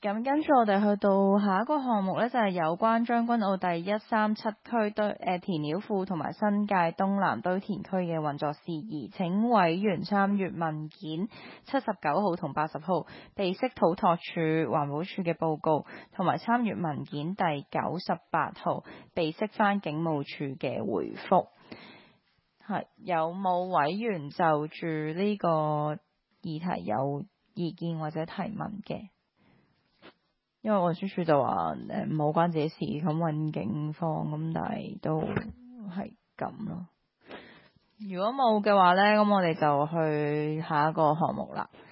咁跟住我哋去到下一個項目呢，就係有關將軍澳第137區填料庫同埋新界東南堆填區嘅運作事宜，請委員參閱文件79號同80號，備悉土拓署、環保署嘅報告，同埋參閱文件第98號，備悉返警務處嘅回覆。係，有冇委員就住呢個議題有意見或者提問嘅？因為運輸署就話冇關自己事，咁揾警方，咁但係都係咁咯。如果冇嘅話呢，咁我哋就去下一個項目啦。